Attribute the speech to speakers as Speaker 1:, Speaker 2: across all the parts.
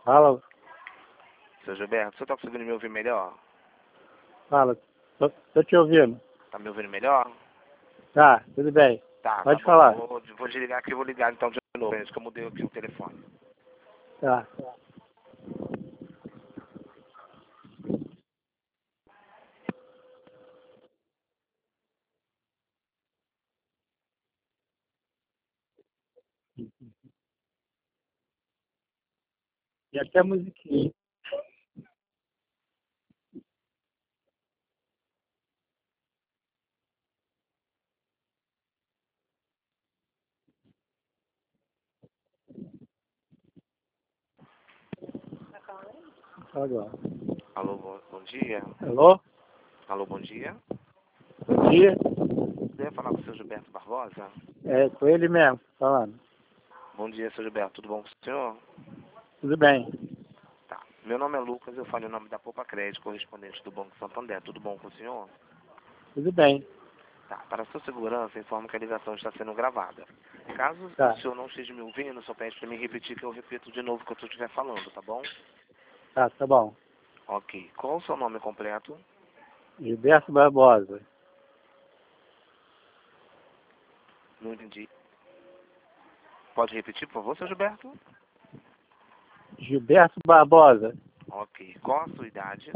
Speaker 1: Fala,
Speaker 2: Seu Gilberto, você tá conseguindo me ouvir melhor?
Speaker 1: fala. Tô te ouvindo.
Speaker 2: Tá me ouvindo melhor?
Speaker 1: Tá, tudo bem.
Speaker 2: Tá
Speaker 1: Pode
Speaker 2: bom.
Speaker 1: falar.
Speaker 2: Vou desligar aqui e vou ligar então de novo, antes que eu mudei aqui o telefone.
Speaker 1: Tá. E até a musiquinha. Agora.
Speaker 2: Alô, bom dia?
Speaker 1: Alô?
Speaker 2: Alô, bom dia?
Speaker 1: Bom dia.
Speaker 2: Você ia falar com o seu Gilberto Barbosa?
Speaker 1: É, com ele mesmo, falando.
Speaker 2: Bom dia, seu Gilberto, tudo bom com o senhor?
Speaker 1: Tudo bem.
Speaker 2: Tá. Meu nome é Lucas, eu falo em nome da Poupa Crédito, correspondente do Banco Santander. Tudo bom com o senhor?
Speaker 1: Tudo bem.
Speaker 2: Tá. Para a sua segurança, informo que a ligação está sendo gravada. Caso
Speaker 1: Tá.
Speaker 2: o senhor não esteja me ouvindo, só pede para me repetir que eu repito de novo o que eu estiver falando, tá bom?
Speaker 1: Tá bom.
Speaker 2: Ok. Qual o seu nome completo?
Speaker 1: Gilberto Barbosa.
Speaker 2: Não entendi. Pode repetir, por favor, seu Gilberto?
Speaker 1: Gilberto Barbosa.
Speaker 2: Ok. Qual a sua idade?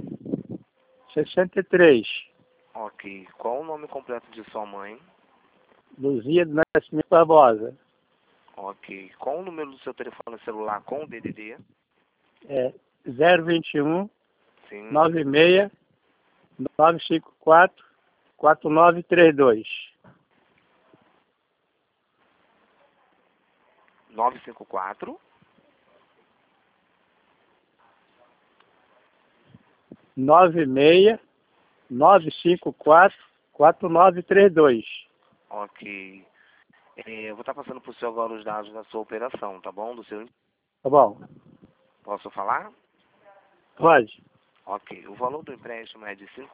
Speaker 1: 63.
Speaker 2: Ok. Qual o nome completo de sua mãe?
Speaker 1: Luzia do Nascimento Barbosa.
Speaker 2: Ok. Qual o número do seu telefone celular com o DDD?
Speaker 1: É 021
Speaker 2: Sim.
Speaker 1: 96 954 4932.
Speaker 2: 954?
Speaker 1: 96 954 4932.
Speaker 2: Ok. Eu vou estar passando para o senhor agora os dados da sua operação, tá bom? Do seu...
Speaker 1: Tá bom?
Speaker 2: Posso falar?
Speaker 1: Pode.
Speaker 2: Ok. O valor do empréstimo é de R$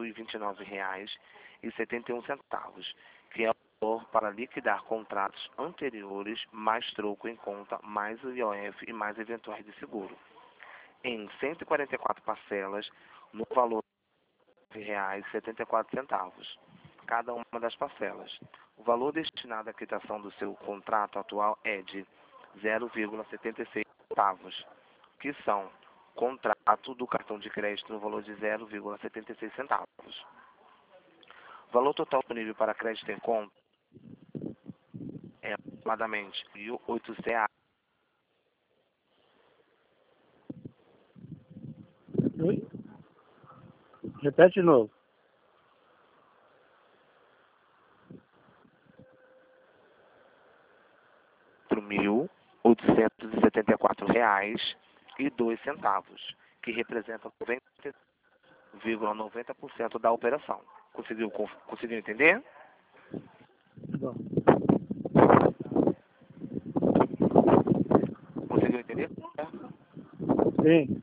Speaker 2: 5.029,71, que é o valor para liquidar contratos anteriores, mais troco em conta, mais o IOF e mais eventuais de seguro, em 144 parcelas, no valor de R$ 9,74, cada uma das parcelas. O valor destinado à quitação do seu contrato atual é de 0,76 centavos, que são contrato do cartão de crédito no valor de 0,76 centavos. O valor total disponível para crédito em conta é aproximadamente R$ 1.800.
Speaker 1: Oi? Repete de novo.
Speaker 2: R$ 1.874,02, que representa 90,90% da operação. Conseguiu entender?
Speaker 1: Tá bom.
Speaker 2: Conseguiu entender?
Speaker 1: Sim.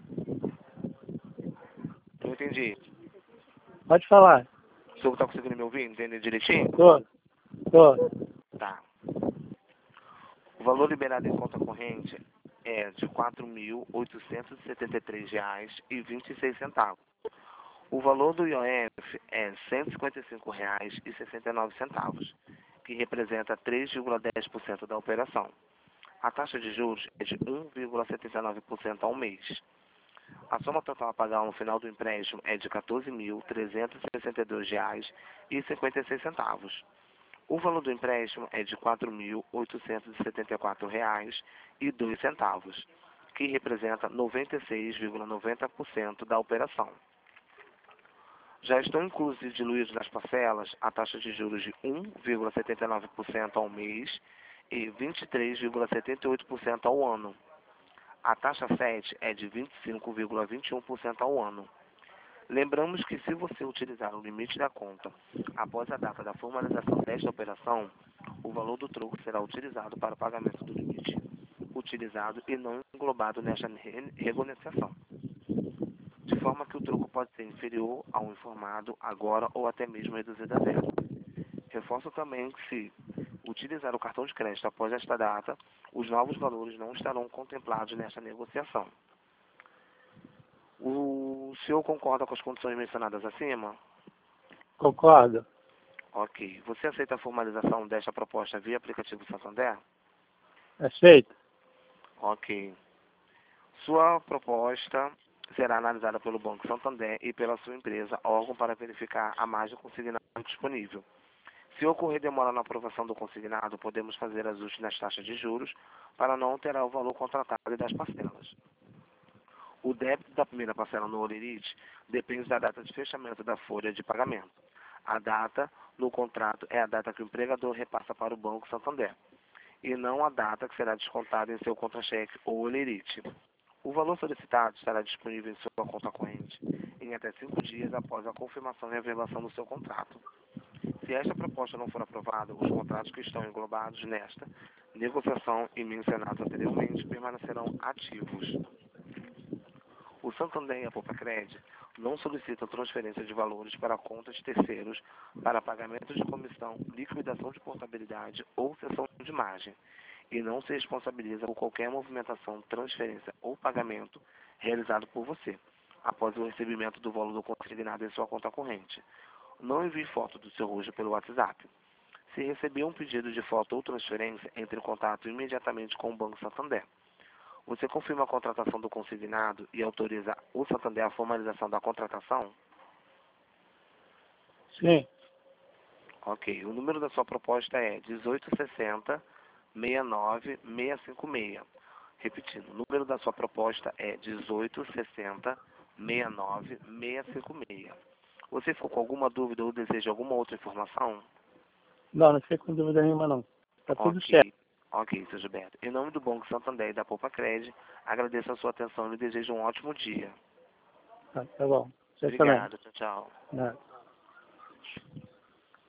Speaker 2: Não entendi.
Speaker 1: Pode falar.
Speaker 2: O senhor está conseguindo me ouvir? Entender direitinho?
Speaker 1: Tô.
Speaker 2: Tá. O valor liberado em conta corrente é de R$ 4.873,26. O valor do IOF é R$ 155,69, que representa 3,10% da operação. A taxa de juros é de 1,79% ao mês. A soma total a pagar no final do empréstimo é de R$ 14.362,56. O valor do empréstimo é de R$ 4.874,02, que representa 96,90% da operação. Já estão inclusos e diluídos nas parcelas a taxa de juros de 1,79% ao mês e 23,78% ao ano. A taxa 7 é de 25,21% ao ano. Lembramos que se você utilizar o limite da conta após a data da formalização desta operação, o valor do troco será utilizado para o pagamento do limite utilizado e não englobado nesta renegociação, de forma que o troco pode ser inferior ao informado agora ou até mesmo reduzido a zero. Reforço também que se utilizar o cartão de crédito após esta data, os novos valores não estarão contemplados nesta negociação. O senhor concorda com as condições mencionadas acima?
Speaker 1: Concordo.
Speaker 2: Ok. Você aceita a formalização desta proposta via aplicativo Santander?
Speaker 1: Aceito.
Speaker 2: Ok. Sua proposta será analisada pelo Banco Santander e pela sua empresa, órgão para verificar a margem consignada disponível. Se ocorrer demora na aprovação do consignado, podemos fazer ajustes nas taxas de juros para não alterar o valor contratado e das parcelas. O débito da primeira parcela no Olerite depende da data de fechamento da folha de pagamento. A data no contrato é a data que o empregador repassa para o Banco Santander, e não a data que será descontada em seu contra-cheque ou Olerite. O valor solicitado estará disponível em sua conta corrente em até 5 dias após a confirmação e revelação do seu contrato. Se esta proposta não for aprovada, os contratos que estão englobados nesta negociação e mencionados anteriormente permanecerão ativos. O Santander e a Popacred não solicitam transferência de valores para contas de terceiros para pagamento de comissão, liquidação de portabilidade ou cessão de margem, e não se responsabiliza por qualquer movimentação, transferência ou pagamento realizado por você, após o recebimento do valor do consignado em sua conta corrente. Não envie foto do seu rosto pelo WhatsApp. Se receber um pedido de foto ou transferência, entre em contato imediatamente com o Banco Santander. Você confirma a contratação do consignado e autoriza o Santander a formalização da contratação?
Speaker 1: Sim.
Speaker 2: Ok. O número da sua proposta é 1860-69656. Repetindo, o número da sua proposta é 1860-69656. Você ficou com alguma dúvida ou deseja alguma outra informação?
Speaker 1: Não fiquei com dúvida nenhuma, não. Tá tudo certo.
Speaker 2: Ok, seu Gilberto. Em nome do Banco Santander e da Popacred, agradeço a sua atenção e lhe desejo um ótimo dia.
Speaker 1: Tá bom. Você também.
Speaker 2: Obrigado. Tchau, tchau.
Speaker 1: Nada.